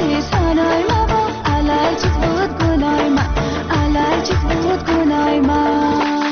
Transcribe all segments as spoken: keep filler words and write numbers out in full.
اشتی سنای ما با علای چیز بود گنای ما علای چیز بود گنای ما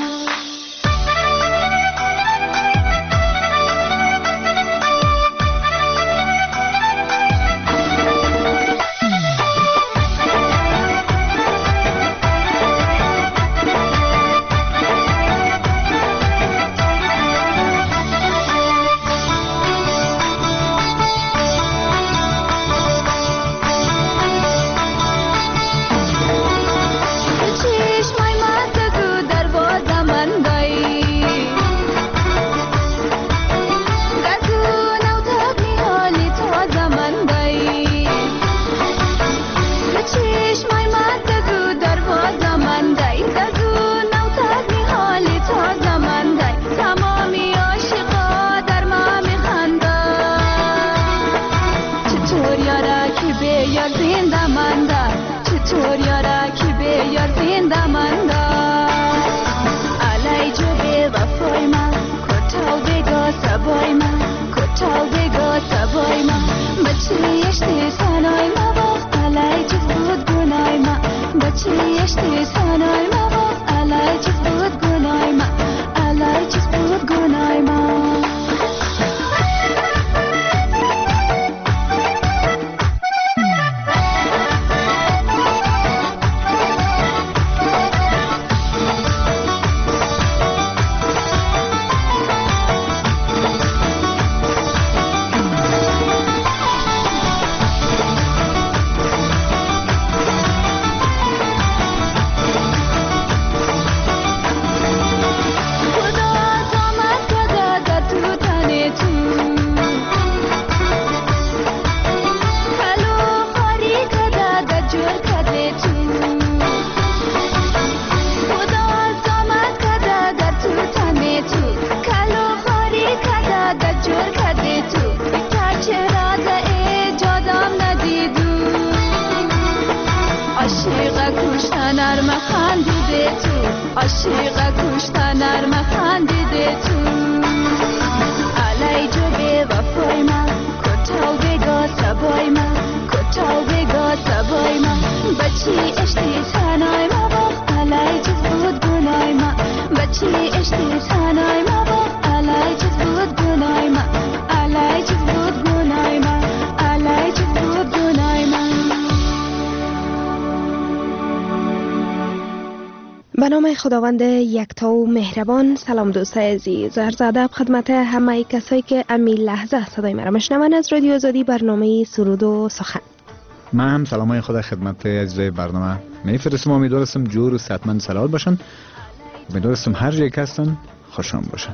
به نام خداوند یکتا و مهربان. سلام دوستای عزیز، عرض ادب خدمت همه کسایی که امی لحظه صدای مرا میشنون از رادیو آزادی، برنامه سرود و سخن. من هم سلامای خدا خدمت عزیزای برنامه میفرستم. امیدوارم جور و صحتمند سلامت باشن. امیدوارم هر جایی که هستن خوشحال باشن.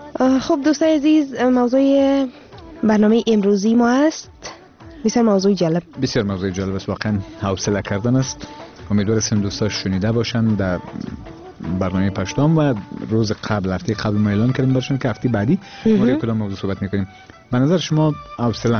خب دوستای عزیز، موضوع برنامه امروزی ما است بسیار موضوع جالب. بسیار موضوع جالب است، واقعا حوصله کردن است. امیدوارم دوستا شنیده باشن. در برنامه پشتم و روز قبل هفته قبل ما اعلان کردیم باشن که هفته بعدی ما روی کدام موضوع صحبت میکنیم. به نظر شما حوصله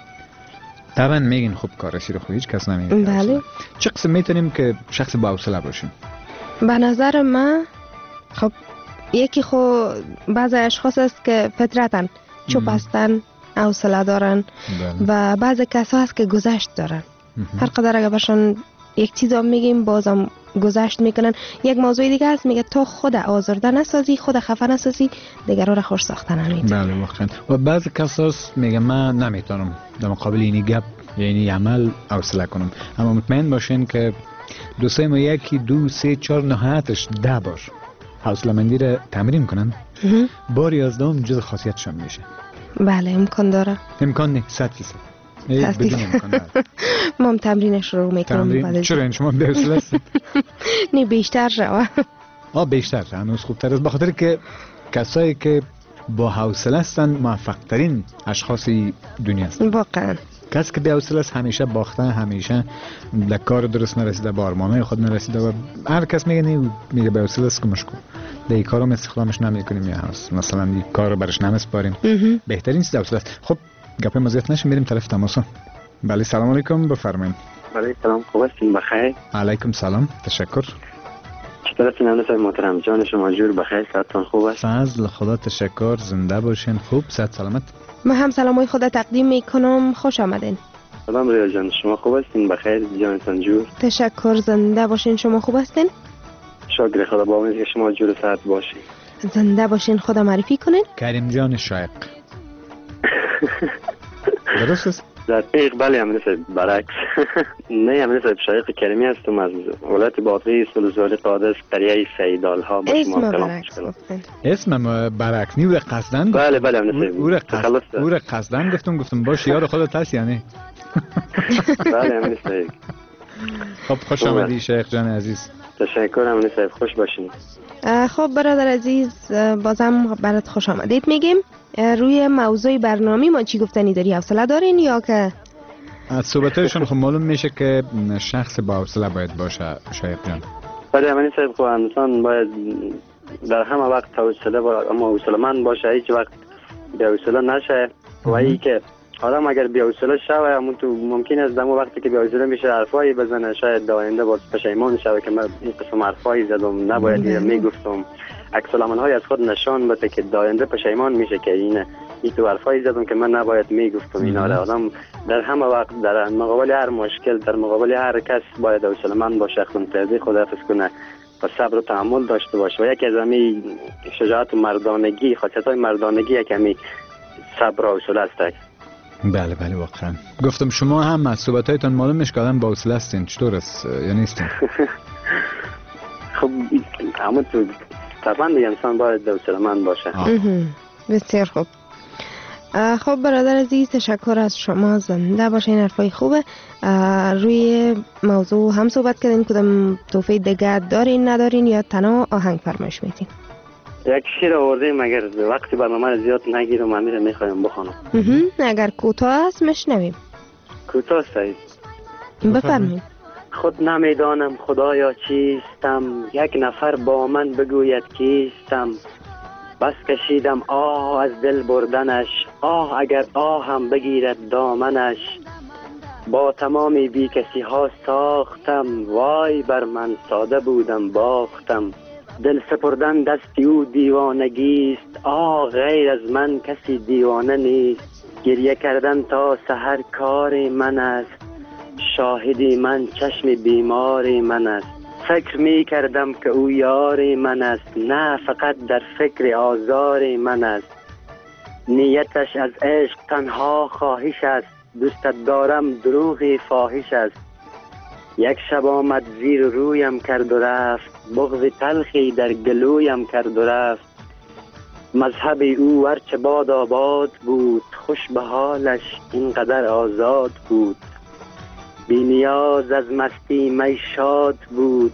طبعا میگین خب کارشی رو خود هیچ کس نمیگه. بله. چه قسم میتونیم که شخص با حوصله باشیم؟ به نظر من خب یکی خو بعضی اشخاص است که فطرتاً چوب هستن، حوصله دارن. بله. و بعضی کسا هست که گذشت دارن. هر قدر اگه باشن یک چیز هم میگیم بازم گذشت میکنن. یک موضوع دیگه هست میگه تو خود آزرده نسازی، خود خفه نسازی، دیگر رو خوش ساختن نمیتونی. بله واقعا. و بعضی کسا میگه من نمیتونم در مقابل اینی گپ یعنی عمل حوصله کنم. اما مطمئن باشین که دوستای ما یکی دو سه چهار نهایتش ده بار حوصله مندی رو تمرین کنن، بار یازدهم جز خاصیتشون میشه. بله امکان داره. امکان نه صد فیصد. بدون امکان ما هم تمرینش رو میکنم. چرا این شما بی‌حوصله هستید؟ نه بیشتر شوا. آه بیشتر هنوز خوبتر است، بخاطر که کسایی که با حوصله هستن موفق ترین اشخاص دنیا هستن. واقعا کسی که بی حوصله است همیشه باخته، همیشه در کار درست نرسیده، به آرمانهای خود نرسیده و هر کس میگه نه میگه بی حوصله است که مشکل به این کارو استخدامش نمیکنیم یا هست مثلا این کارو برش نمیسپاریم. بهترین چیز حوصله است. خب گپ مزیت نشه، میریم طرف تماس. بله سلام علیکم، بفرمایید. بله سلام، خوب هستین؟ بخیر. علیکم سلام، تشکر. چطورتین همسر محترم؟ جان شما جور بخیر، صحتتون خوب است؟ فضل خدا تشکر، زنده باشین، خوب صحت سلامت. من هم سلامای خدا تقدیم میکنم، خوش آمدین. سلام ریا جان، شما خوب هستین؟ بخیر جانتان جور؟ تشکر، زنده باشین. شما خوب هستین؟ شکر خدا، با امید که شما جور صحت باشین. زنده باشین. خدا معرفی کنین. کریم جان شایق. درست است؟ دقیق بله امیر صاحب، برعکس. نه امیر صاحب، شایق کریمی هستم از ولایت باطری سلوزاری قادس قریه سیدال ها. اسم برعکس گفتن. اسم برعکس نیور قصدن گفتم. بله بله امیر صاحب، او را قصد او را قصدن گفتم گفتم باش یار خودت هست یعنی. بله امیر صاحب. خب خوش آمدی شیخ جان عزیز. تشکر امیر صاحب، خوش باشین. خب برادر عزیز، بازم برات خوش آمدید میگیم. روی موضوع برنامه ما چی گفتنی داری؟ حوصله دارین یا که از صحبتایشون خب معلوم میشه که شخص با حوصله باید باشه شایق جان؟ بله امیر صاحب، خب انسان باید در همه وقت حوصله باید، اما حوصله‌مند باشه، هیچ وقت بی‌حوصله نشه. و این که آدم اگر بی‌حوصله شوه همون تو ممکن است دمو وقتی که بی‌حوصله میشه حرفایی بزنه، شاید در آینده باز پشیمان شوه که من این قسم حرفایی زدم، نباید میگفتم. عکس العمل‌های از خود نشان بده که در آینده پشیمان میشه که این این تو حرفایی زدم که من نباید میگفتم. اینا را آدم در همه وقت در مقابل هر مشکل، در مقابل هر کس باید حوصله‌مند باشه، خودم‌پردازی خود حفظ کنه و صبر و تحمل داشته باشه. و یکی از همین شجاعت و مردانگی، خاصیت‌های مردانگی یکی صبر و حوصله است. بله بله واقعا. گفتم شما هم از صحبتایتان معلوم میشه که آدم با حوصله هستین. چطور است یا نیستین؟ خب همون تو طبعا دیگه انسان باید حوصله‌مند باشه. بسیار خوب. خب برادر عزیز، تشکر از شما، زنده باشین. حرفای خوبه. روی موضوع هم صحبت کردین، کدام توفیق دیگه دارین ندارین یا تنها آهنگ فرمایش میدین؟ یک شیر آوردیم، اگر وقتی برنامه زیاد نگیرم امیر میخوایم بخونم. اگر کوتاه است میشنویم. کوتاه است. بفرمایید. خود نمیدانم خدایا چیستم، یک نفر با من بگوید کیستم. بس کشیدم آه از دل بردنش، آه اگر آه هم بگیرد دامنش. با تمامی بی کسی ها ساختم، وای بر من ساده بودم باختم. دل سپردن دستی او دیوانگیست، آه غیر از من کسی دیوانه نیست. گریه کردن تا سحر کار من است، شاهدی من چشم بیماری من است. فکر می کردم که او یاری من است، نه فقط در فکر آزاری من است. نیتش از عشق تنها خواهش است، دوستت دارم دروغی فاحش است. یک شب آمد زیر رویم کرد و رفت، بغض تلخی در گلویم کرد و رفت. مذهب او هرچه باد آباد بود، خوش به حالش اینقدر آزاد بود. بی نیاز از مستی می شاد بود،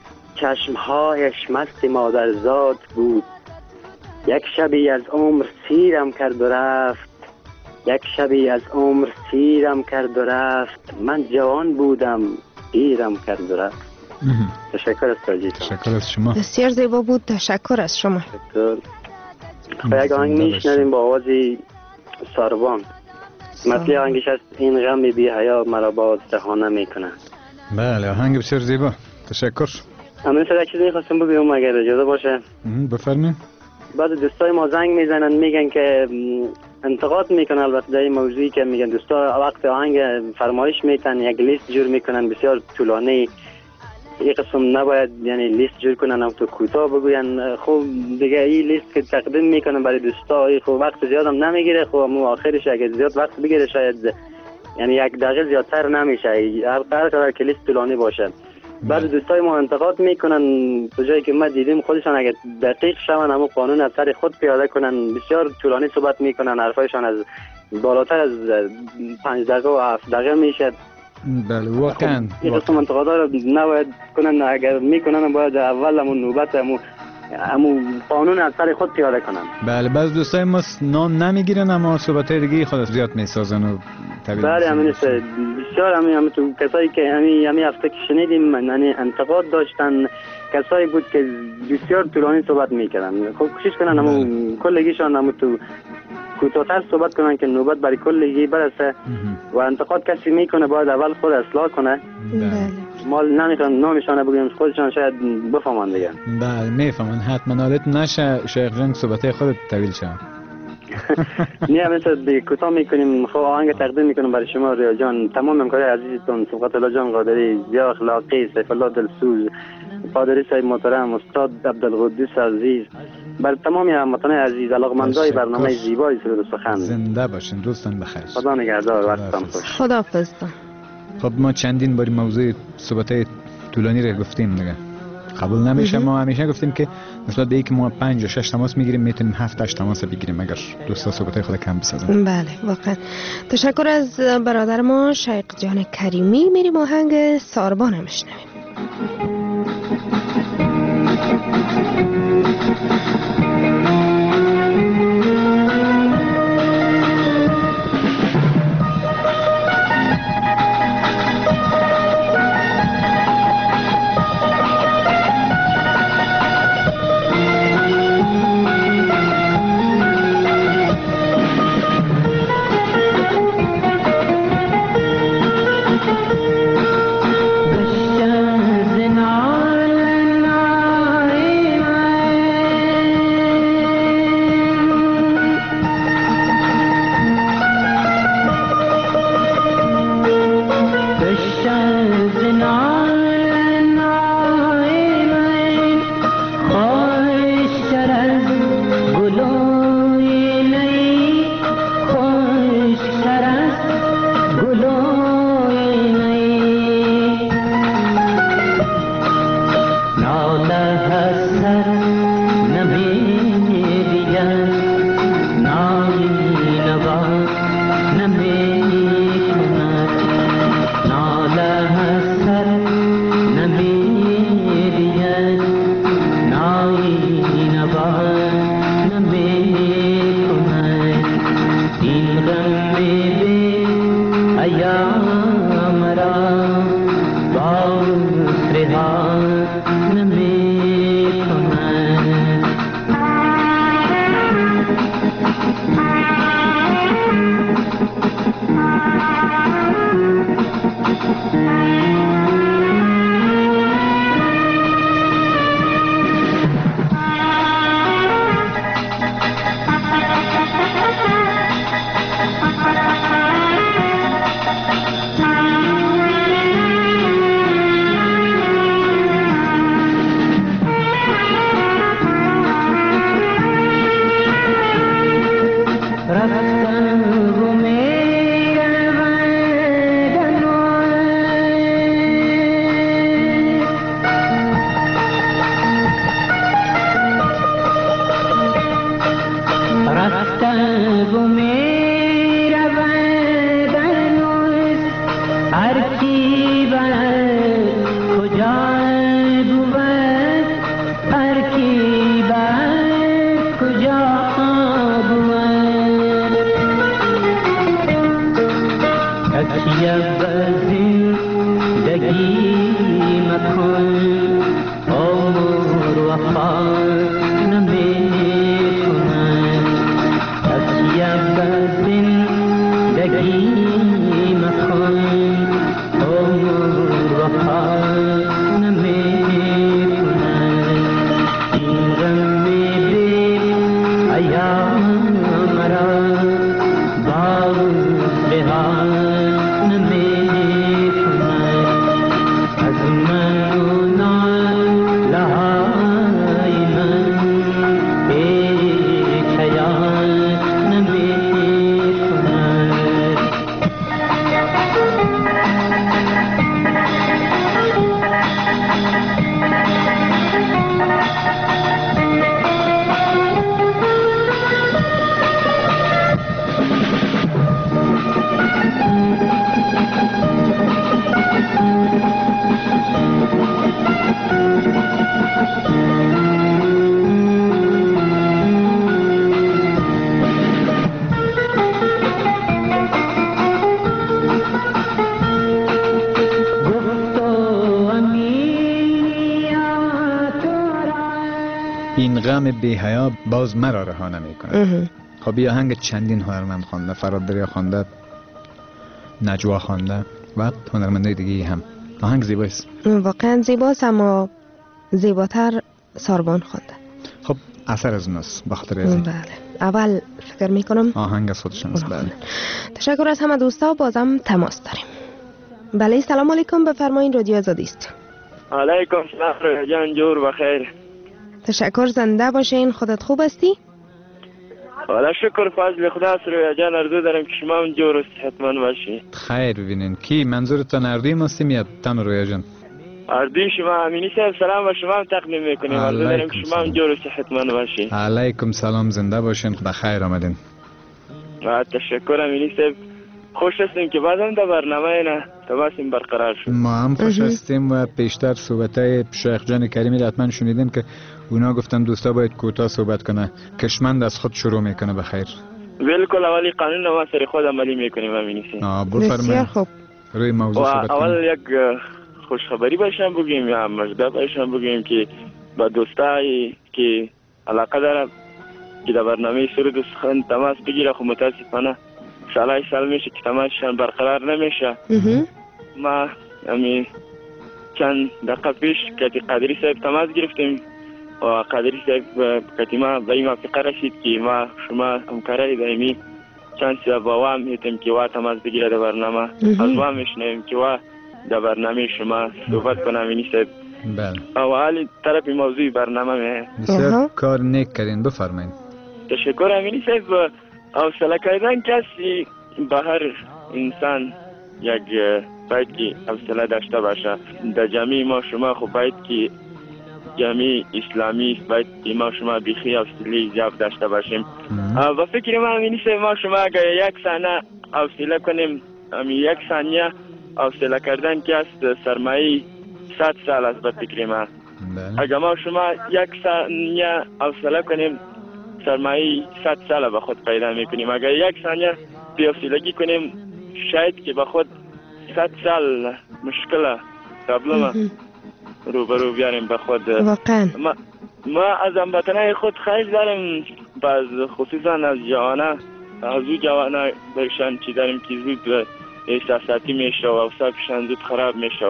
چشمهایش مست مادرزاد بود. یک شبی از عمر سیرم کرد و رفت، یک شبی از عمر سیرم کرد و رفت. من جوان بودم ایرم کرد و رفت. تشکر از توجیه. تشکر از شما. بسیار زیبا بود. تشکر از شما. تشکر. یک آهنگ میشنویم با آوازی ساروان. مثل آهنگش است این غم بی حیا مرا باز دهانه میکنه. بله آهنگ بسیار زیبا. تشکر. امروز یک چیزی خواستم بگم اگر اجازه باشه. بفرمایید. بعد دوستای ما زنگ میزنن میگن که انتقاد میکنن، البته در این موضوعی که میگن دوستا وقت آهنگ فرمایش میتن یک لیست جور میکنن بسیار طولانی. این قسم نباید یعنی لیست جور کنن هم تو کوتاه بگوین. خب دیگه این لیست که تقدیم میکنن برای دوستا خب وقت زیاد هم نمیگیره. خب مو آخرش اگه زیاد وقت بگیره شاید یعنی یک دقیقه زیادتر نمیشه، هر قرار که لیست طولانی باشه. بعد دوستای ما انتقاد میکنن تو جایی که ما دیدیم خودشان اگه دقیق شون همون قانون از سر خود پیاده کنن بسیار طولانی صحبت میکنن، حرفایشان از بالاتر از پنج دقیقه و هفت دقیقه میشه. بله واقعا این قسم انتقادا رو نباید کنن، اگر میکنن باید اول همون نوبت همون همون قانون از سر خود پیاده کنن. بله بعض دوستای ما نام نمیگیرن اما صحبتای دیگه خود زیاد میسازن و بله همین است. بسیار همین هم تو کسایی که همین همین هفته که شنیدیم یعنی انتقاد داشتن، کسایی بود که بسیار طولانی صحبت میکردن. خب کوشش کنن همون کلگیشان همون تو کوتاه‌تر صحبت کنن که نوبت برای کلگی برسه. و انتقاد کسی میکنه باید اول خود اصلاح کنه. بله ما نمیخوام نامشان بگیم، خودشان شاید بفهمن دیگه. بله میفهمن حتما. حالت نشه شیخ جان صحبتای خودت طویل شه. نه مثل دیگه کوتاه میکنیم. خب آهنگ تقدیم میکنم برای شما ریا جان، تمام همکارای عزیزتون، صبغت الله جان قادری، ضیا اخلاقی، سیف الله دلسوز، پادری صاحب محترم، استاد عبدالقدوس عزیز، بر تمام هموطنان عزیز، علاقمندای برنامه زیبای سرود و سخن. زنده باشین، روزتون بخیر. خدا نگهدار، وقتتون خوش. خداحافظ. خب ما چندین باری موضوع صحبت طولانی رو گفتیم دیگه، قبول نمیشه. ما همیشه گفتیم که نسبت به اینکه ما پنج و شش تماس میگیریم میتونیم هفت هشت تماس بگیریم اگر دوستا صحبتای خود کم بسازن. بله واقعا تشکر از برادر ما شیق جان کریمی. میریم آهنگ ساربان هم بشنویم. این غم بی‌حیا باز مرا رها نمی‌کند. خب یه آهنگ چندین هنرمند خوانده، فراد دریا خوانده، نجوا خوانده و هنرمندای دیگه هم. آهنگ زیباست، واقعا زیباست، اما زیباتر ساربان خوانده. خب اثر از اوناست بخاطر از این. بله. اول فکر میکنم آهنگ از خودشان است. بله. تشکر از همه دوستا. بازم تماس داریم. بله سلام علیکم، بفرمایید رادیو آزادی است. علیکم سلام رویا جان، جور بخیر. تشکر، زنده باشین. خودت خوب هستی؟ والا شکر فضل خدا است رویا جان. آرزو دارم که شما هم جور و صحتمند باشی. خیر ببینین کی منظورتان اردوی ماستیم یا تن رویا جان؟ اردوی شما. امینی صاحب سلام و شما هم تقدیم میکنیم. آرزو دارم که شما هم جور و صحتمند باشی. علیکم سلام، زنده باشین، بخیر آمدین. تشکر امینی صاحب. خوش هستیم که بعدم در برنامه نه تماسیم برقرار شد. ما هم خوش هستیم و پیشتر صحبتای شیخ جان کریمی را حتما شنیدین که اونا گفتن دوستا باید کوتاه صحبت کنه. کشمند از خود شروع میکنه. بخیر. بالکل اولی قانون ما سر خود عملی میکنیم امینی صاحب. بسیار خوب. روی موضوع صحبت کنیم. اول یک خوشخبری باشم بگیم یا مجده باشم بگیم که با دوستایی که علاقه دارم که در برنامه سرود و سخن تماس بگیره، خب متاسفانه سالای سال میشه که تماسشان برقرار نمیشه. ما امی چند دقیقه پیش کتی قادری صاحب تماس گرفتیم و قادری صاحب کتی ما به این موافقه رسید که ما شما همکارای دائمی چند سه با وام میتیم که وا تماس بگیره در برنامه. از وام میشنیم که وا در برنامه شما صحبت کنم امینی صاحب. بله. و حالی طرف موضوع برنامه میه. بسیار کار نیک کردین، بفرمایید. تشکر امینی صاحب. حوصله کردن کسی به هر انسان یک باید که حوصله داشته باشه. در جمعی ما شما خب باید که جمعی اسلامی باید که ما شما بیخی حوصله زیاد داشته باشیم. و فکر ما امینی صاحب ما شما اگر یک ثانیه حوصله کنیم، امی یک ثانیه حوصله کردن که است سرمایه صد سال است. به فکر ما اگر ما شما یک ثانیه حوصله کنیم سرمایه صد سال به خود پیدا میکنیم. اگر یک ثانیه بی‌حوصلگی کنیم شاید که به خود صد سال مشکل پرابلم روبرو بیاریم به خود. واقعا ما, ما از هموطنان خود خواهش داریم، باز خصوصا از جوانا، از او جوانا برشان چی داریم که زود احساساتی میشه و اوصافشان زود خراب میشه.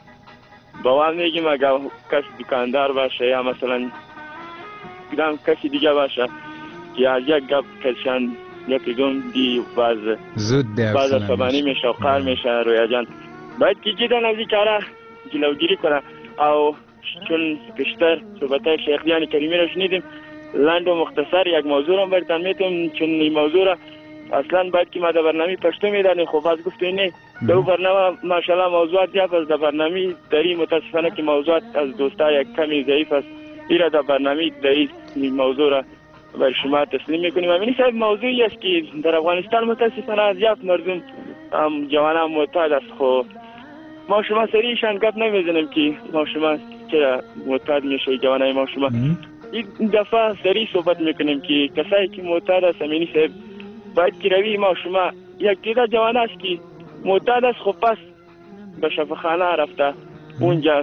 با هم میگیم اگر کس دکاندار باشه یا مثلا کدام کسی دیگه باشه که از یک گپ کشان یکی دوم دی باز زود باز عصبانی میشه و قهر میشه. رویا جان باید که جدا از این کاره جلوگیری کنه. او چون پیشتر صحبتای شیخ جان کریمی را شنیدیم، لنډ و مختصر یک موضوع را برتن میتونم، چون این موضوع را اصلا باید که ما در برنامه پشتو میدانیم. خب از گفتیم نه در برنامه ماشاءالله موضوعات زیاد است. در برنامه داری متاسفانه که موضوعات از دوستا یک کمی ضعیف است. ایرا در برنامه داری این موضوع را بر شما تسلیم میکنیم. امینی صاحب موضوعی است که در افغانستان متاسفانه زیاد مردم هم جوانان معتاد است. خب ما شما سریعشان گپ نمیزنیم که ما شما چرا معتاد میشه جوانای ما شما. این دفعه سریع صحبت میکنیم که کسایی که معتاد است امینی صاحب باید که روی ما شما یک دیده جوان است که معتاد است، خب پس به شفاخانه رفته اونجا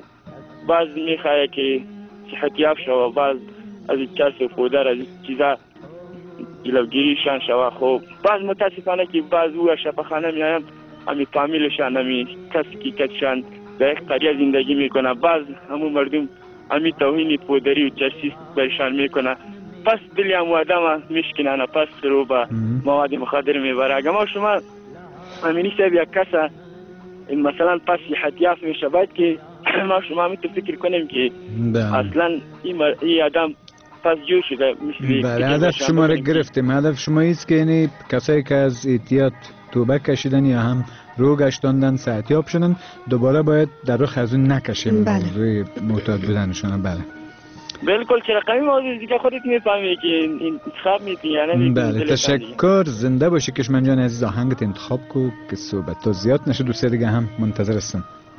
باز میخواه که صحت یاب شو، باز از این کس و فودر از این چیزا جلوگیریشان شو. خب باز متاسفانه که باز او شفاخانه میایم همی فامیلشان همی کسی که کسشان در یک قریه زندگی میکنه، باز همون مردم همی توهین پودری و چرسی برشان میکنه. پس دلی هم آدم میشکنن، پس رو به مواد مخدر میبره. اگر ما شما امینی صاحب یک کس مثلا پس صحت یافت میشه باید که ما شما میتو فکر کنیم که اصلا این, مر... این آدم پس جور شده. بله هدف شما را گرفتیم. هدف شما ایست که یعنی کسایی که از اعتیاد توبه کشیدن یا هم رو گشتاندن صحتیاب شدن دوباره باید در رخ از اون نکشیم. بله. موضوع معتاد بودنشون. بله بالکل چرا قوی موضوع دیگه خودت میفهمی که انتخاب میتی یعنی. بله تشکر، زنده باشی کشمن جان عزیز. آهنگت انتخاب کو که صحبت تا زیاد نشه، دوست دیگه هم منتظر هستم.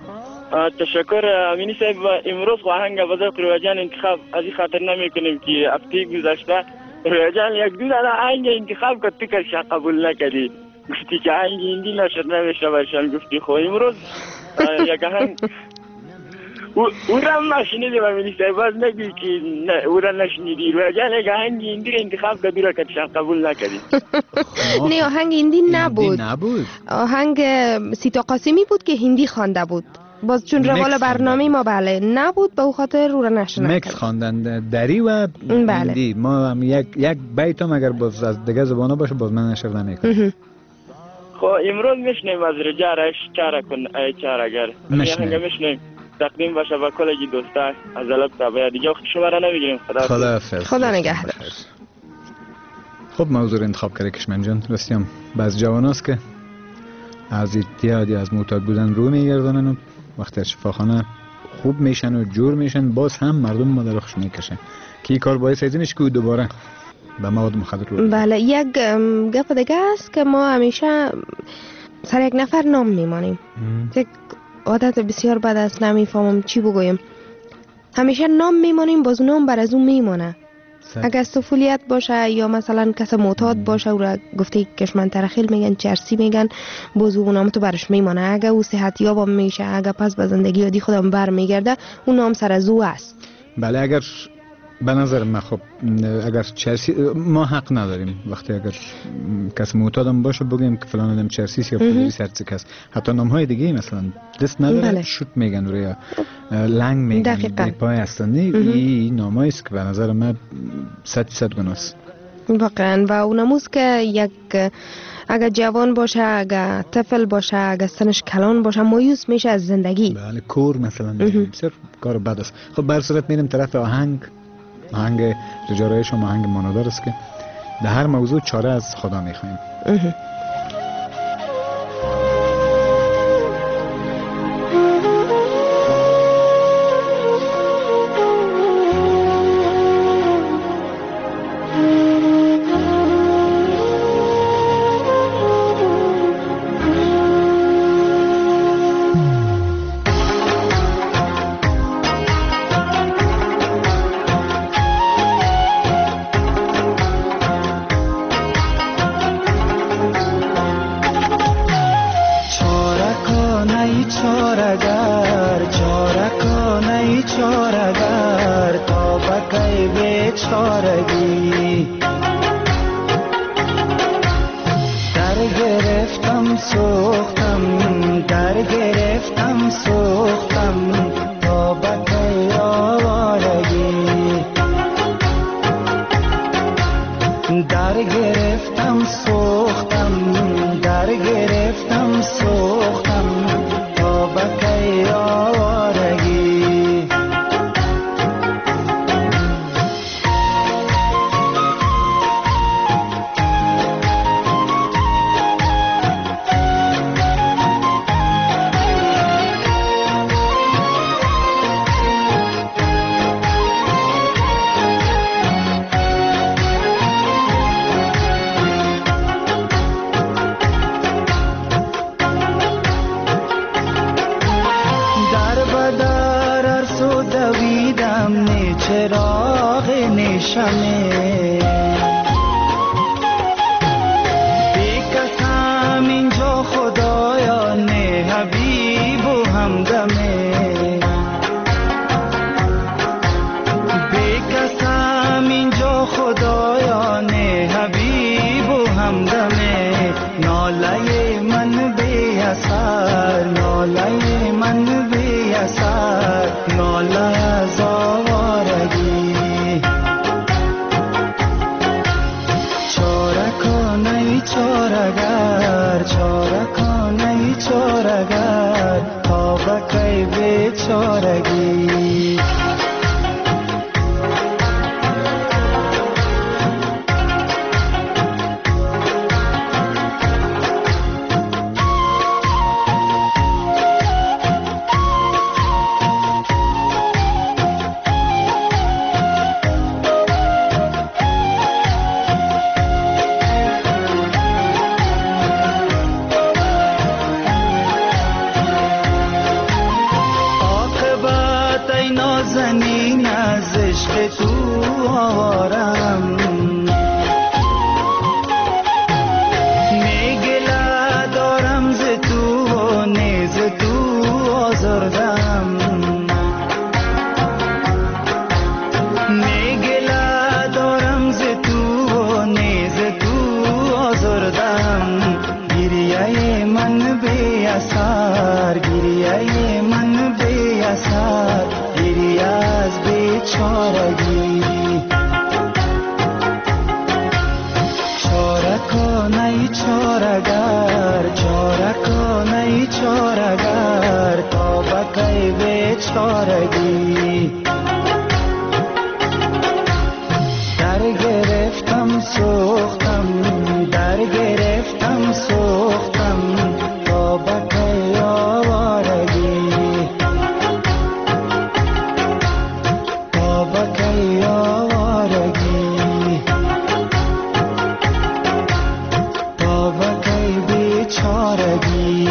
تشکر امینی صاحب. امروز آهنگ بزرگ رویا جان انتخاب از این خاطر نمی کنیم که هفته گذشته رویا جان یک دو دانه آهنگ انتخاب کرد تو که قبول نکردی، گفتی که آهنگ هندی نشد نمیشه برشان. گفتی خب امروز یک آهنگ او را هم نشنیدیم امینی صاحب، باز نگی که او را نشنیدی. رویا جان یک آهنگ هندی را انتخاب کرد را که قبول نکردی. نه آهنگ هندی نبود. نبود. آهنگ سیتا قاسمی بود که هندی خوانده بود. باز چون روال برنامه ما بله نبود به خاطر رو را نشر نکردیم. میکس خواندن دری و بله. هندی. ما هم یک یک بیت هم اگر باز از دیگه زبانا باشه باز من نشر نمیکنم. خب امروز میشنیم از رجارش چاره کن ای چاره‌گر. میشنیم میشنیم تقدیم باشه به کل دوستان از الب تا دیگه شما را نمیگیریم. خدا خداحافظ. خدا نگهدار. خب موضوع انتخاب کرده کشمن جان. رستیم بعض جواناست که از اعتیادی از معتاد بودن رو میگردن و وقتی شفاخانه خوب میشن و جور میشن باز هم مردم مدرخش میکشن که این کار باعث از اینش که دوباره به مواد مخدر رو. بله یک گپ دیگه است که ما همیشه سر یک نفر نام میمانیم. یک عادت بسیار بد است، نمیفهمم چی بگویم. همیشه نام میمانیم باز نام بر از اون میمانه. اگر سفولیت باشه یا مثلا کس معتاد باشه او را گفته کشمن ترخیل میگن، چرسی میگن، باز اون نام تو برش میمانه. اگر او صحت یاب میشه، اگر پس به زندگی عادی خودم بر میگرده اون نام سر از او است. بله اگر به نظر من خب اگر چرسی ما حق نداریم وقتی اگر کس معتادم باشه بگیم که فلان آدم چرسی یا پولیس سرچ کس حتی نام های دیگه مثلا دست نداره بله. شوت میگن روی لنگ میگن دقیقاً. پای هستن. این نامایی است که به نظر من صد صد گناه است واقعا. و اونموز که یک اگر جوان باشه، اگر طفل باشه، اگر سنش کلان باشه مایوس میشه از زندگی. بله کور مثلا بسیار کار بد است. خب بر صورت میریم طرف آهنگ. آهنگ رجارای شما آهنگ مانادار است که در هر موضوع چاره از خدا میخوایم. گریه من بیچارگی در گرفتم سوختم در گرفتم سوختم تا بکی آوارگی تا بکی آوارگی تا بکی بیچارگی.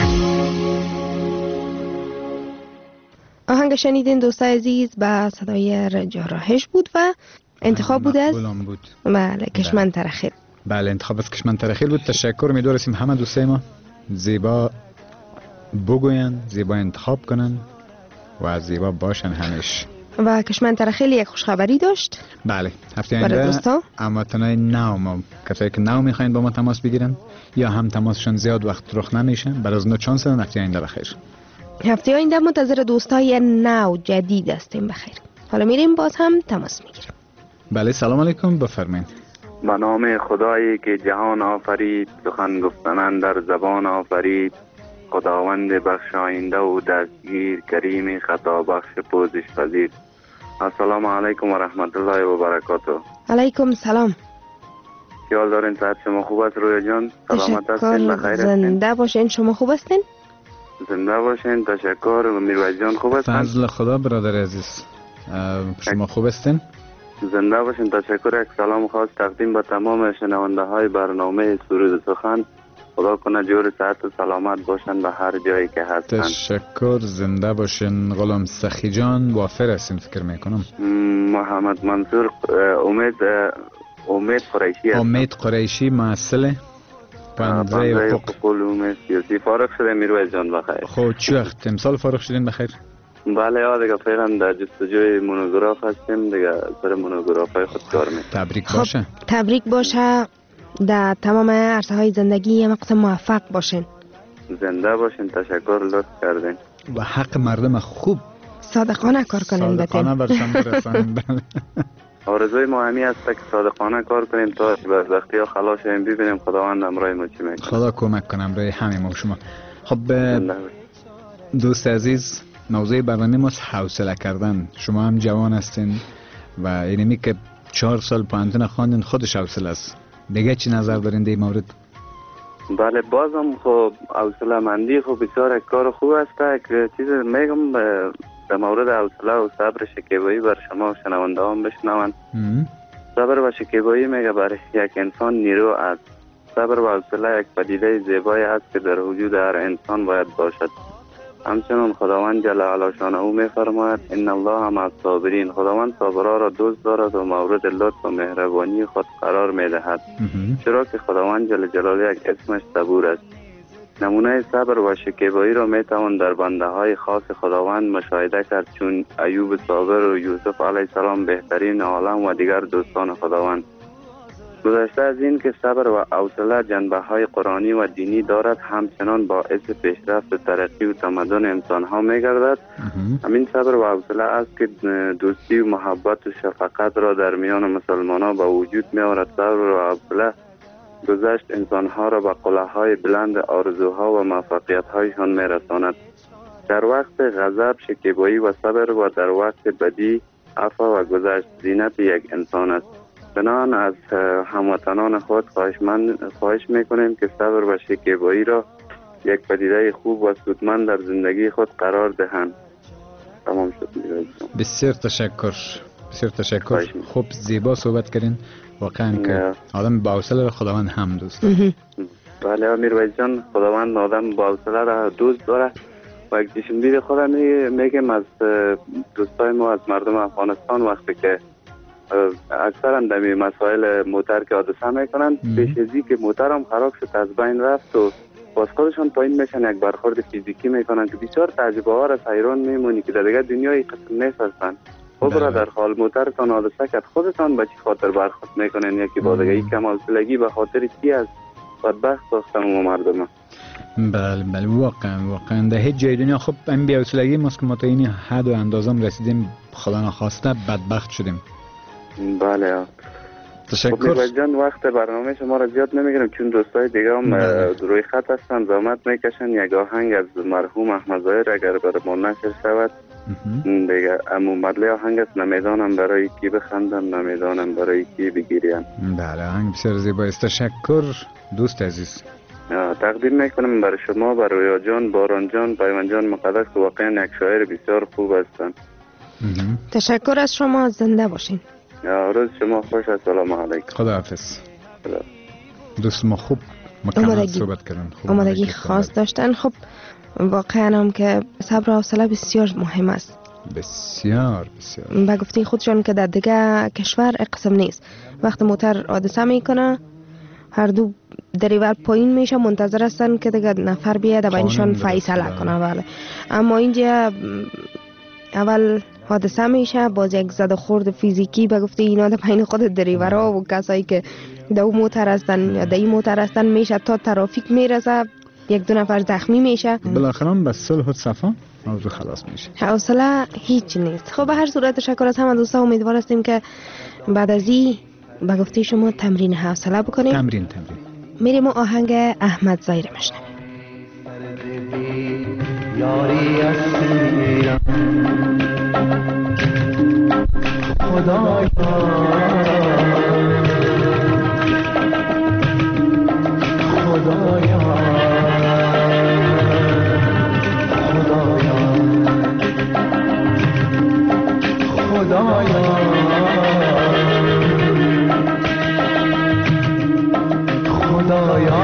آهنگ شنیدین دوستای عزیز با صدای رجاراهش بود و انتخاب بود از بود. بله کشمن ترخیل. بله انتخاب از کشمن ترخیل بود. تشکر می‌داریم همه دوستای ما زیبا بگوین، زیبا انتخاب کنن و زیبا باشن همیشه. و کشمن ترخیل یک خوشخبری داشت. بله هفته آینده هموطنای نو ما کسایی که نو میخواین با ما تماس بگیرن یا هم تماسشون زیاد وقت رخ نمیشه برای از نو چانس دادن. هفته آینده بخیر. هفته آینده منتظر دوستای نو جدید هستیم. بخیر. حالا میریم باز هم تماس میگیریم. بله سلام علیکم بفرمایید. به نام خدایی که جهان آفرید سخن گفتن در زبان آفرید خداوند بخشاینده و دستگیر کریم خطا بخش پوزش پذیر. السلام علیکم و رحمت الله و برکاته. علیکم سلام. خیال دارین صحت شما خوب است رویا جان؟ سلامت هستین؟ بخیر هستین؟ زنده باشین. شما خوب هستین؟ زنده باشین. تشکر. میرویس جان خوب هستین؟ فضل خدا برادر عزیز شما خوب هستین؟ زنده باشین. تشکر. یک سلام خاص تقدیم به تمام شنونده های برنامه سرود سخن. خدا کنه جور صحت و سلامت باشن به هر جایی که هستن. تشکر. زنده باشین. غلام سخی جان وافر هستین فکر میکنم. محمد منصور امید امید قریشی امید قریشی محصل پنجره حقوق علوم سیاسی فارغ شده. میرویس جان بخیر. خب چه وقت امسال فارغ شدین بخیر؟ بله یا دیگه فعلا در جستجوی مونوگراف هستیم دیگه سر مونوگراف های خود کار میکنیم. تبریک خب باشه. تبریک باشه. در تمام عرصه های زندگی مقصد موفق باشین. زنده باشین. تشکر لطف کردین. و حق مردم خوب صادقانه کار کنین. صادقانه برشان برسانین. آرزوی ما همی است که صادقانه کار کنیم تا وقتی ها خلاص شیم ببینیم خداوند امرای ما چی میکنه. خدا کمک کنه امرای همه ما شما. خب دوست عزیز موضوع برنامه ما حوصله کردن. شما هم جوان هستین و اینمی که چهار سال پانتون خواندین خودش حوصله است. دیگه چی نظر دارین در این مورد؟ بله بازم خب حوصله مندی خب بسیار کار خوب است که چیز میگم در مورد حوصله و صبر شکیبایی بر شما شنونده هم بشنون. صبر و شکیبایی میگه برای یک انسان نیرو است. صبر و حوصله یک پدیده زیبایی است که در وجود هر انسان باید باشد. همچنان خداوند جل علا شانه میفرماید ان الله مع الصابرین. خداوند صابرا را دوست دارد و مورد لطف و مهربانی خود قرار میدهد. چرا که خداوند جل جلاله یک اسمش صبور است. نمونه صبر و شکیبایی را میتوان در بنده های خاص خداوند مشاهده کرد چون ایوب صابر و یوسف علیه السلام بهترین عالم و دیگر دوستان خداوند. گذشته از این که صبر و حوصله جنبه های قرآنی و دینی دارد همچنان باعث پیشرفت و ترقی و تمدن انسان ها می گردد. همین صبر و حوصله است که دوستی و محبت و شفقت را در میان مسلمان ها به وجود می آورد. صبر و حوصله گذشت انسان ها را به قله های بلند آرزوها و موفقیت هایشان می رساند. در وقت غضب شکیبایی و صبر و در وقت بدی عفو و گذشت زینت یک انسان است. بنابراین از هموطنان خود خواهش من خواهش میکنیم که صبر و شکیبایی را یک پدیده خوب و سودمند در زندگی خود قرار دهند. تمام شد. بسیار تشکر. بسیار تشکر. خوب زیبا صحبت کردین. واقعا که آدم با حوصله را خداوند هم دوست داره. بله میرویس جان خداوند آدم با حوصله را دوست داره و یک دیشنبیر خودم میگم از دوستای ما از مردم افغانستان وقتی که اکثرا دمی مسائل موتر که حادثه میکنن پیش ازی که موتر هم خراب شد از بین رفت و باز خودشان پایین میشن یک برخورد فیزیکی میکنن که بسیار تعجب آور است. حیران میمونی که در دیگه دنیای قسم نیست هستن. خب برادر حال موترتان حادثه کرد خودتان به چی خاطر برخورد میکنن یکی با دیگه ای کم حوصلگی به خاطر چی است بدبخت ساختن و مردم. بله بله واقعا واقعا در هیچ جای دنیا خب این بی حوصلگی ماست که ما تا این حد و اندازم رسیدیم خدا نخواسته بدبخت شدیم. بله تشکر. خب جان وقت برنامه شما را زیاد نمیگیرم چون دوستای دیگه هم روی خط هستن زحمت میکشن. یک آهنگ از مرحوم احمد ظاهر اگر بر ما نشر شود دیگه امو مدلی آهنگ است، نمیدانم برای کی بخندم، نمیدانم برای کی بگیریم. بله، آهنگ بسیار زیبا است. تشکر دوست عزیز. تقدیم میکنم برای شما، برای رویا جان، باران جان، پیمان جان مقدس که واقعا یک شاعر بسیار خوب هستند. تشکر از شما، زنده باشین. روز شما خوش، السلام علیکم. خداحافظ. خدا. دوست ما خوب مکمل صحبت کردن، خوب آمادگی خاص داشتن. خب واقعا هم که صبر و حوصله بسیار مهم است، بسیار بسیار. به گفته خودشان که در دیگه کشور قسم نیست، وقت موتر حادثه میکنه هر دو دریور پایین میشه، منتظر هستن که دیگه نفر بیاد بینشان فیصله کنه. بله، اما اینجا اول حادثه میشه، باز یک زد خورد فیزیکی به گفته اینا در بین خود دریورها و کسایی که در اون موتر هستن یا در این موتر هستن میشه، تا ترافیک میرسه یک دو نفر زخمی میشه، بالاخره به صلح و صفا موضوع خلاص میشه. حوصله هیچ نیست. خب به هر صورت تشکر از همه دوستا، امیدوار هستیم که بعد از این به گفته شما تمرین حوصله بکنیم. تمرین تمرین میریم و آهنگ احمد ظاهری میشنویم. یاری اسیرم خدایا، خدایا، خدایا، خدایا، خدایا،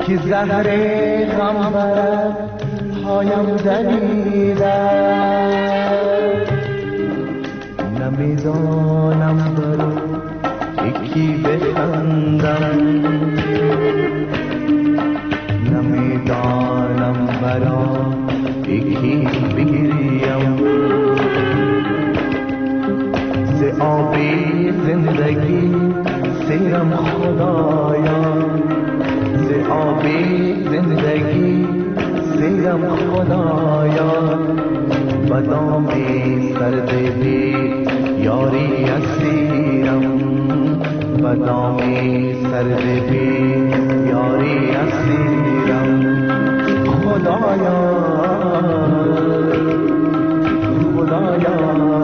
که زهر غم برد پایم دلیدم نمیدانم برو یکی بخندم نمیدانم برا یکی بگریم ز آبی زندگی سیرم خدایا ز آبی زندگی سیرم خدایا بدام سرد بی یاری اسیرم بدام سرد بی یاری اسیرم خدایا خدایا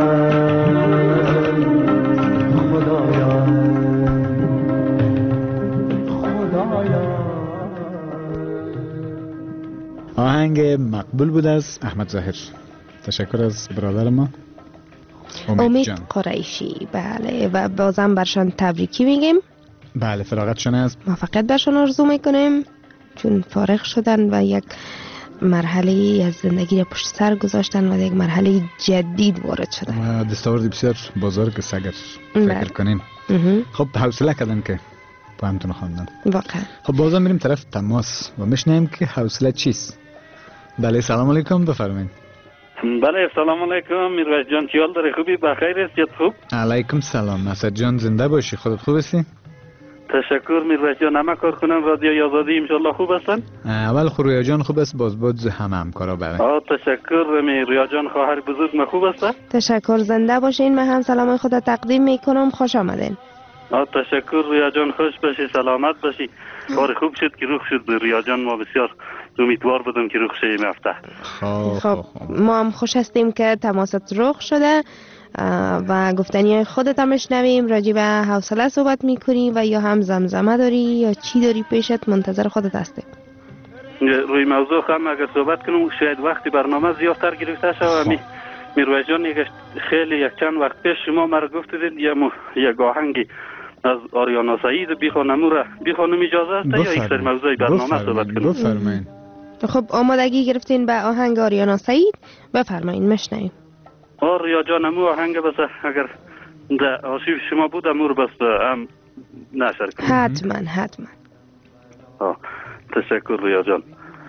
خدایا خدایا. آهنگ مقبول بود از احمد ظاهر. تشکر از برادر ما امید, امید جان قریشی. بله و بازم برشان تبریکی میگیم. بله فراغتشان از موفقیت برشان آرزو میکنیم چون فارغ شدن و یک مرحله از زندگی را پشت سر گذاشتن و یک مرحله جدید وارد شدن و دستاورد بسیار بزرگ است اگر فکر کنیم. خب حوصله کردن که با همتون خواندن واقعا. خب بازم میریم طرف تماس و میشنیم که حوصله چیست. بله سلام علیکم بفرمایید. بله سلام علیکم میرویس جان، چیال داره؟ خوبی؟ بخیر هستی؟ خوب؟ علیکم سلام اسد جان، زنده باشی. خودت خوب هستی؟ تشکر میرویس جان. همه کارکنان رادیو آزادی ان شاء الله خوب هستن؟ اول خرویا جان خوب است، باز باز همه همکارا. بله آه تشکر. میرویس جان خواهر بزرگ ما خوب است؟ تشکر، زنده باشین. من هم سلام خود تقدیم میکنم. خوش آمدین. آه تشکر ریا جان، خوش باشی، سلامت باشی. کار خوب شد که رخ شد ریا جان، ما بسیار امیدوار بودم که رخ شه این هفته. خب ما هم خوش هستیم که تماست رخ شده و گفتنی خودت هم میشنویم. راجع به حوصله صحبت میکنی و یا هم زمزمه داری یا چی داری پیشت؟ منتظر خودت هستیم. روی موضوع هم اگر صحبت کنم شاید وقتی برنامه زیادتر گرفته شود. می میرویس جان خیلی یک چند وقت پیش شما مرا گفتید یک آهنگی از آریانا سعید بخوانم، را بخوانم اجازه است یا یک سر موضوع برنامه صحبت کنم؟ بفرمایید. خب آمادگی گرفتین به آهنگ آریانا سعید؟ بفرمایید میشنویم. آریا جان امو آهنگ بس اگر در آرشیو شما بود امور بس هم نشر کنید. حتما حتما. آه تشکر ریا جان.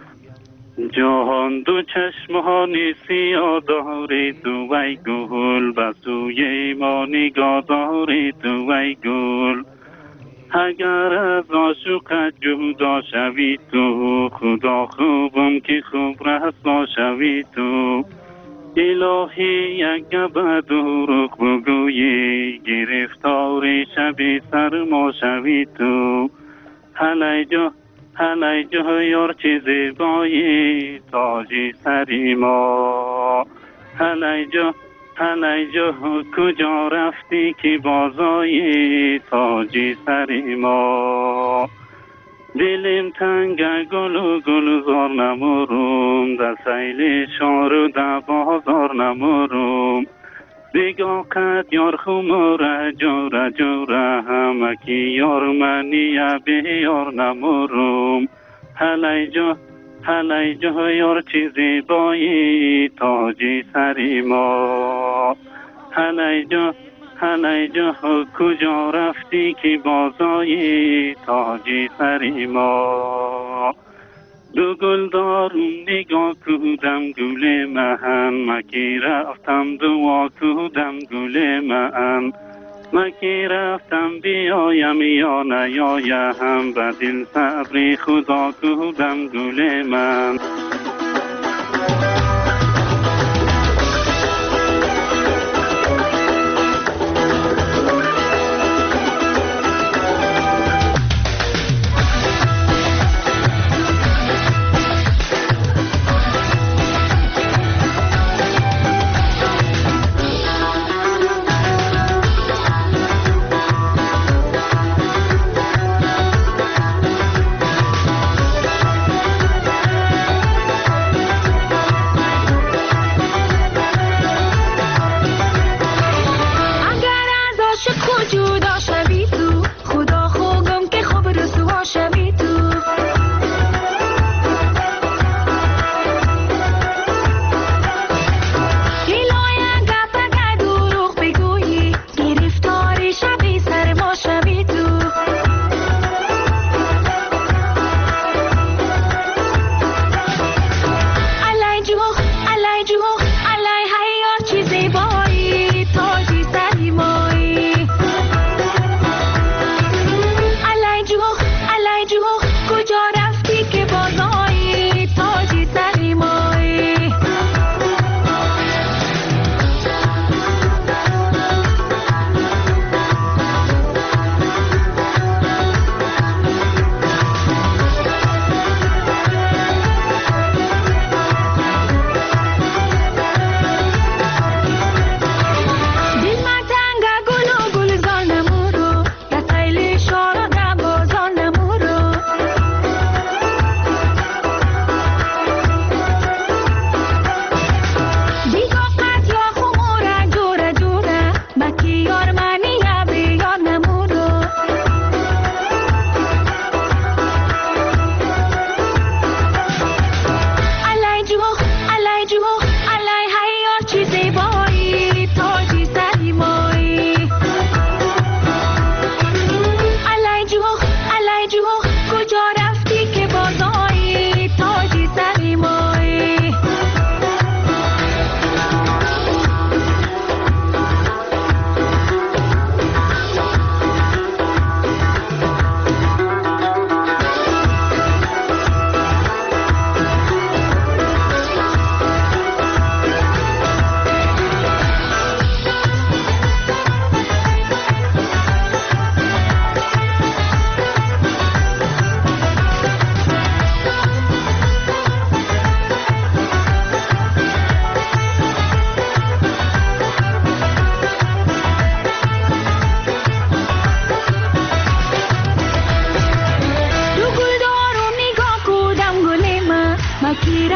جهان دو چشمانی سیاه داری تو وی گل، بسوی ما نگاه داری تو وی گل. اگر از عاشقت جدا شوی تو، خدا خوبم که خوب رسوا شوی تو. الهی یک گبه دروغ بگویی، گرفتار شب سرما شوی تو. هلی جا هلی جا یار چه زیبایی، تاجی سری ما. هلی جا هلی جا کجا رفتی که بازایی، تاجی سری ما. دلم تنگ گل و گلزار نمورم، در سیل شار و در بازار نمورم. بگاه قد یار خماره جوره جوره، همه کی یار منی به یار نمورم. هلی جا هلی جا یار چیزی بایی، تاجی سری ما. هلی جا هلی جا کجا رفتی که بازایی، تاجی سری ما. دو گل دارم نگاه کودم گل من، مکی رفتم دعا کودم گل من. مکی رفتم بیایم یا نیایم، به دل صبری خدا کودم گل من.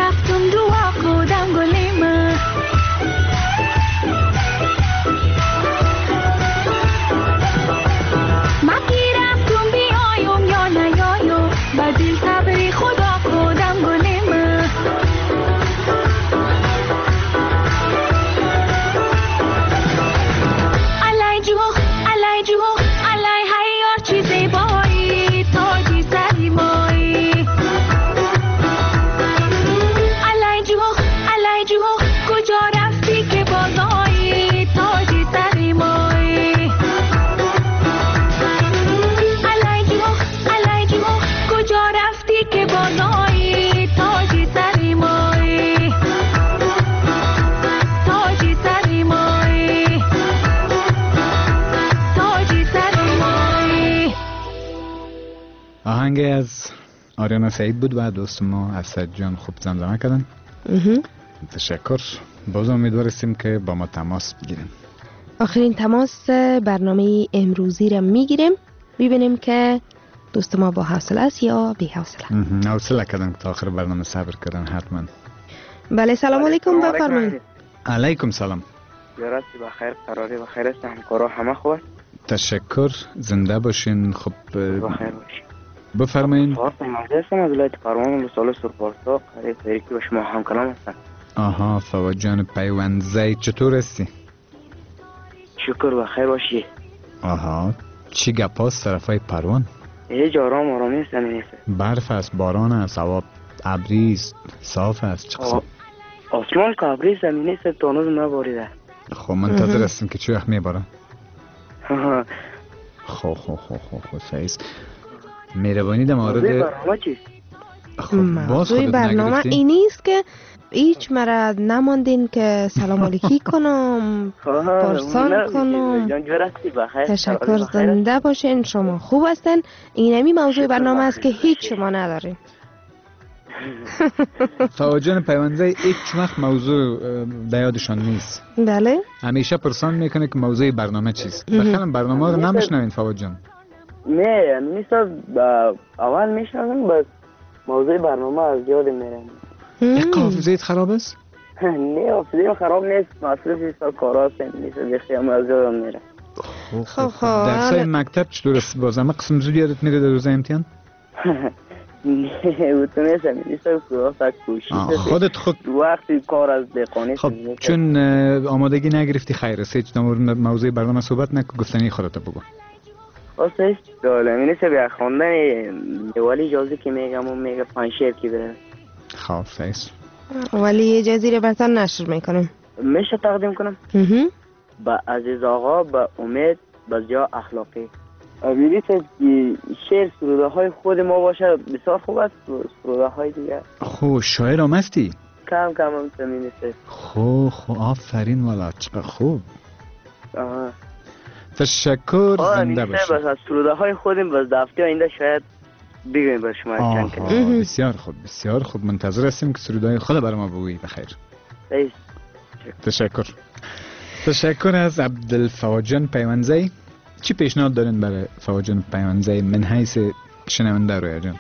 رفتم دعا کردم گلیم مکی رفتم بیایم یا نیایم با دل صبری خدا کردم گلیم علی جو علی جو علی هیار چیزی بایی تاجی سری مایی علی جو علی جو کجا رفتی که بازایی تاجی سری مایی علی جو علی جو کجا رفتی که بازایی تاجی سری مایی تاجی سری مایی تاجی سری مایی. آهنگ از آریانا سعید بود و دوست ما اسد جان خوب زمزمه کردن. تشکر. باز امیدوار هستیم که با ما تماس بگیریم. آخرین تماس برنامه امروزی را میگیریم ببینیم که دوست ما با حوصله است یا بی حوصله. حوصله کردن که تا آخر برنامه صبر کردن حتما. بله سلام علیکم بفرمایید. علیکم سلام. یارسی بخیر قراری بخیر است همکارا همه خوب. تشکر زنده باشین. خب بخیر باشین. بفرمایید. فاطمه هستم از ولایت فرمان ولسوالی سرپارسا قریب تاریکی با شما همکلام هستم. آها فواد جان پیوندزی چطور هستی؟ شکر بخیر باشی. آها چی گپاست طرفای پروان؟ هیچ آرام آرامی است نیست. برف است، باران است، هوا ابری است، صاف است. چه قسم؟ آسمان که ابری زمینی است تا هنوز نباریده. خب منتظر هستیم که چه وقت میباره. خب خب خب خب خب سعیز مهربانی در مورد برنامه چیست؟ خب موضوع برنامه این نیست که هیچ مرا نماندین که سلام علیکی کنم پرسان کنم. تشکر زنده باشین شما خوب هستن. اینمی موضوع برنامه است که هیچ شما ندارین. فواد جان پیوندزی هیچ وقت موضوع در یادشان نیست. بله همیشه پرسان میکنه که موضوع برنامه چیست. بخیرم برنامه رو نمیشنوین فواد جان؟ نه نیست اول میشنویم بس موضوع برنامه از یاد میرم. یک حافظه‌ات خراب است؟ نه حافظه‌ام خراب نیست مصرف است کارا است نیست بخیام از یادم میره. خب خب درسای مکتب چطور است؟ بازم قسم زود یادت میره در روز امتحان؟ نه او تو نیست نیست که کوشش خودت خود وقتی کار از دقانی. خب چون آمادگی نگرفتی خیر است هیچ در مورد موضوع برنامه صحبت نکن گفتنی خودت بگو. واسه دالمی نیست بیا خواندن ولی اجازه که میگم اون میگه پنج شعر کی بره. خب سعیس ولی اجازه رو براتون نشر میکنم. میشه تقدیم کنم؟ با عزیز آقا با امید با زیا اخلاقی. امیدی که شعر سروده های خود ما باشه بسیار خوب است. سروده های دیگه خب شاعر هم هستی؟ کم کم هم زمین است. خب خب آفرین والا چقدر خوب. آها تشکر زنده باشید. بس از سروده های خودم بس دفته آینده شاید بگویم بر شما چند کلمه. بسیار خوب بسیار خوب منتظر هستیم که سروده های خود برای ما بگویی. بخیر تشکر. تشکر از عبدالفواد جان پیوندزی. چی پیشنهاد دارین برای فواد جان پیوندزی من حیث شنونده رویا جان؟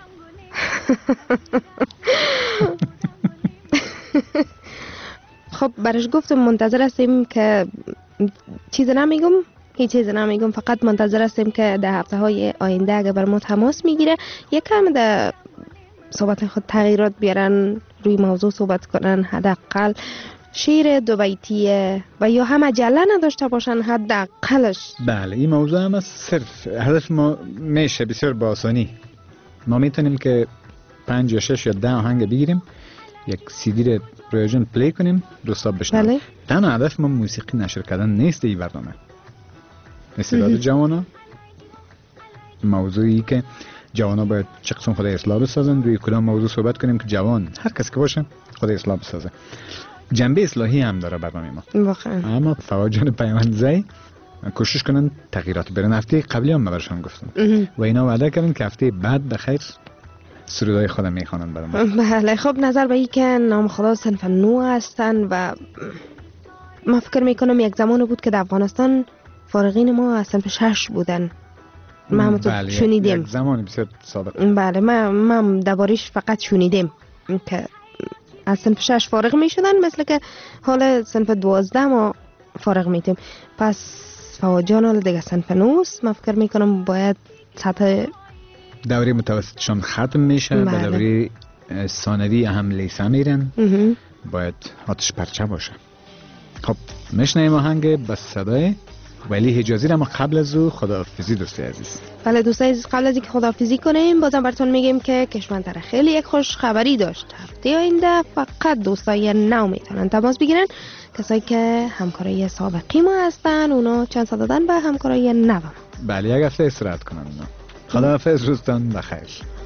خب برش گفتم منتظر هستیم که چیز نمیگم هیچ چیز نمیگم فقط منتظر هستیم که در هفته های آینده اگر بر ما تماس میگیره یک کم در صحبت خود تغییرات بیارن روی موضوع صحبت کنن حداقل شعر دو بیتیه و یا هم عجله نداشته باشن حداقلش. بله این موضوع هم صرف هدف ما میشه بسیار با آسانی ما میتونیم که پنج یا شش یا ده آهنگ بگیریم یک سیدی رو روی جان پلی کنیم دوستا بشنن. بله. تنها هدف ما موسیقی نشر کردن نیست این برنامه. استعداد جوانا موضوعی که جوانا باید چه قسم خود اصلاح بسازن روی کدام موضوع صحبت کنیم که جوان هر کس که باشه خود اصلاح بسازه. جنبه اصلاحی هم داره برنامه ما واقعا. اما فواد جان پیوندزی کوشش کنن تغییرات برن. هفته قبلی هم برشان گفتم و اینا وعده کردن که هفته بعد بخیر سرودای خودم میخوانن برای ما. بله خب نظر به این که نام خدا صنف نو هستن و ما فکر میکنم یک زمان بود که در افغانستان فارغین ما صنف شش بودن. ما هم تو بله شنیدیم یک زمان بسیار سابق. بله ما ما دربارش فقط شنیدیم که از صنف شش فارغ می شدن، مثل که حالا صنف دوازده ما فارغ می تیم. پس فواد جان حالا دیگه صنف نوست، من فکر می کنم باید سطح دوره متوسطشان ختم میشه. به دوره ثانوی هم لیسه میرن، باید آتش پرچه باشه. خب میشنیم آهنگ به صدای ولی حجازی. اما قبل از او خداحافظی دوستی عزیز. بله دوستای عزیز، قبل از اینکه خداحافظی کنیم بازم براتون میگیم که کشمنطره خیلی یک خوش خبری داشت. هفته آینده فقط دوستای نو میتونن تماس بگیرن، کسایی که همکارای سابقی ما هستن اونا چند صد دادن به همکارای نو. بله یک هفته استراحت کنن اونا. خداحافظ، روزتون بخیر.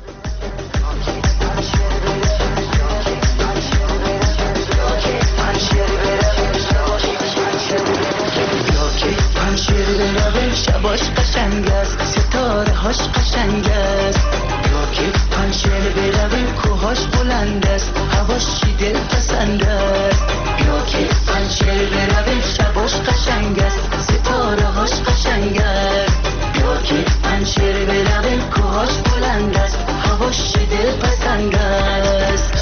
پنشیر برویم شباش قشنگ است، ستاره هاش قشنگ است. یا که پنشیر برویم کوهاش بلند است، هواش چی دل پسند است. یا که پنشیر برویم شباش قشنگ است، ستاره هاش قشنگ است. یا که پنشیر برویم کوهاش بلند است، هواش چی دل پسند است.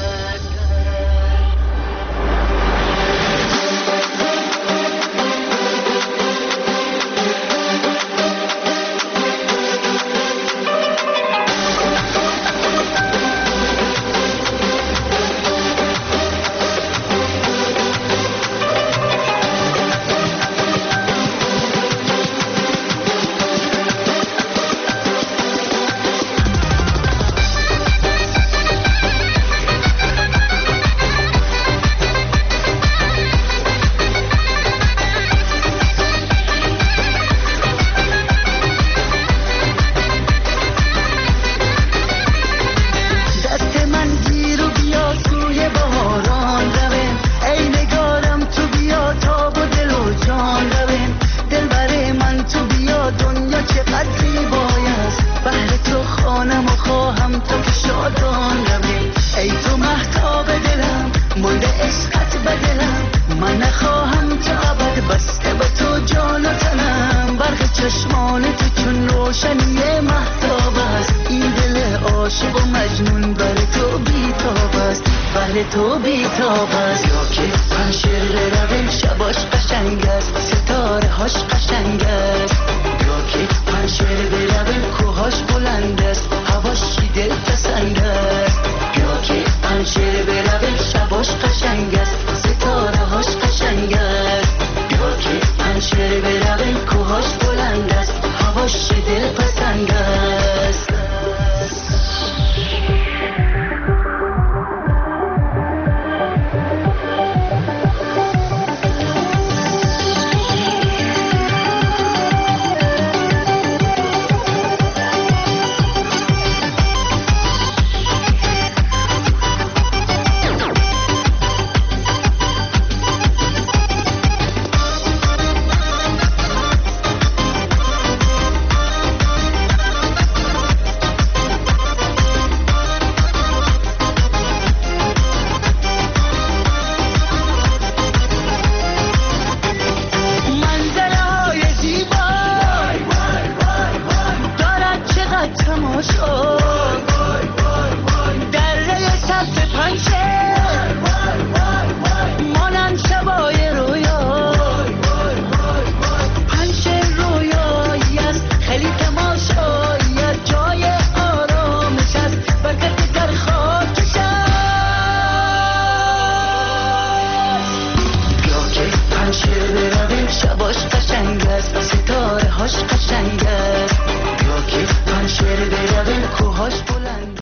چشمان تو چون روشنی مهتاب است، این دل عاشق و مجنون بر تو بیتاب است، بر تو بیتاب است. یا که پنشیر رویم شباش قشنگ است، ستاره هاش قشنگ است. یا که پنشیر رویم کوهاش بلند است، هواش چی دل پسند